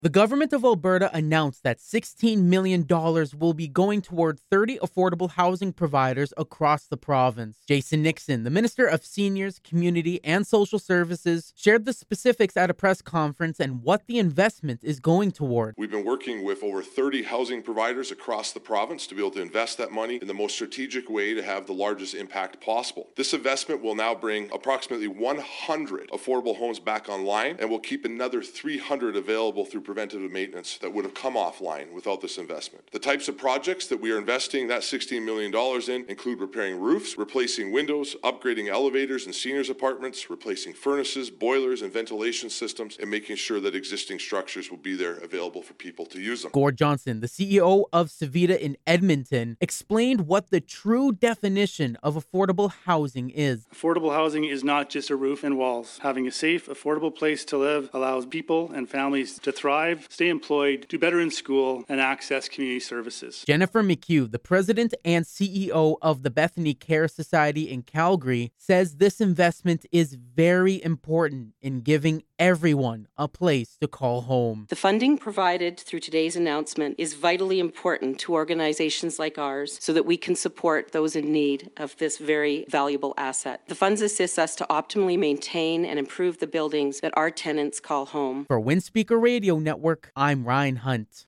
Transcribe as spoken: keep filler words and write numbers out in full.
The government of Alberta announced that sixteen million dollars will be going toward thirty affordable housing providers across the province. Jason Nixon, the Minister of Seniors, Community and Social Services, shared the specifics at a press conference and what the investment is going toward. We've been working with over thirty housing providers across the province to be able to invest that money in the most strategic way to have the largest impact possible. This investment will now bring approximately one hundred affordable homes back online and will keep another three hundred available through preventative maintenance that would have come offline without this investment. The types of projects that we are investing that sixteen million dollars in include repairing roofs, replacing windows, upgrading elevators in seniors apartments, replacing furnaces, boilers, and ventilation systems, and making sure that existing structures will be there available for people to use them. Gord Johnson, the C E O of Savita in Edmonton, explained what the true definition of affordable housing is. Affordable housing is not just a roof and walls. Having a safe, affordable place to live allows people and families to thrive, stay employed, do better in school, and access community services. Jennifer McHugh, the president and C E O of the Bethany Care Society in Calgary, says this investment is very important in giving everyone a place to call home. The funding provided through today's announcement is vitally important to organizations like ours so that we can support those in need of this very valuable asset. The funds assist us to optimally maintain and improve the buildings that our tenants call home. For Windspeaker Radio Network, I'm Ryan Hunt.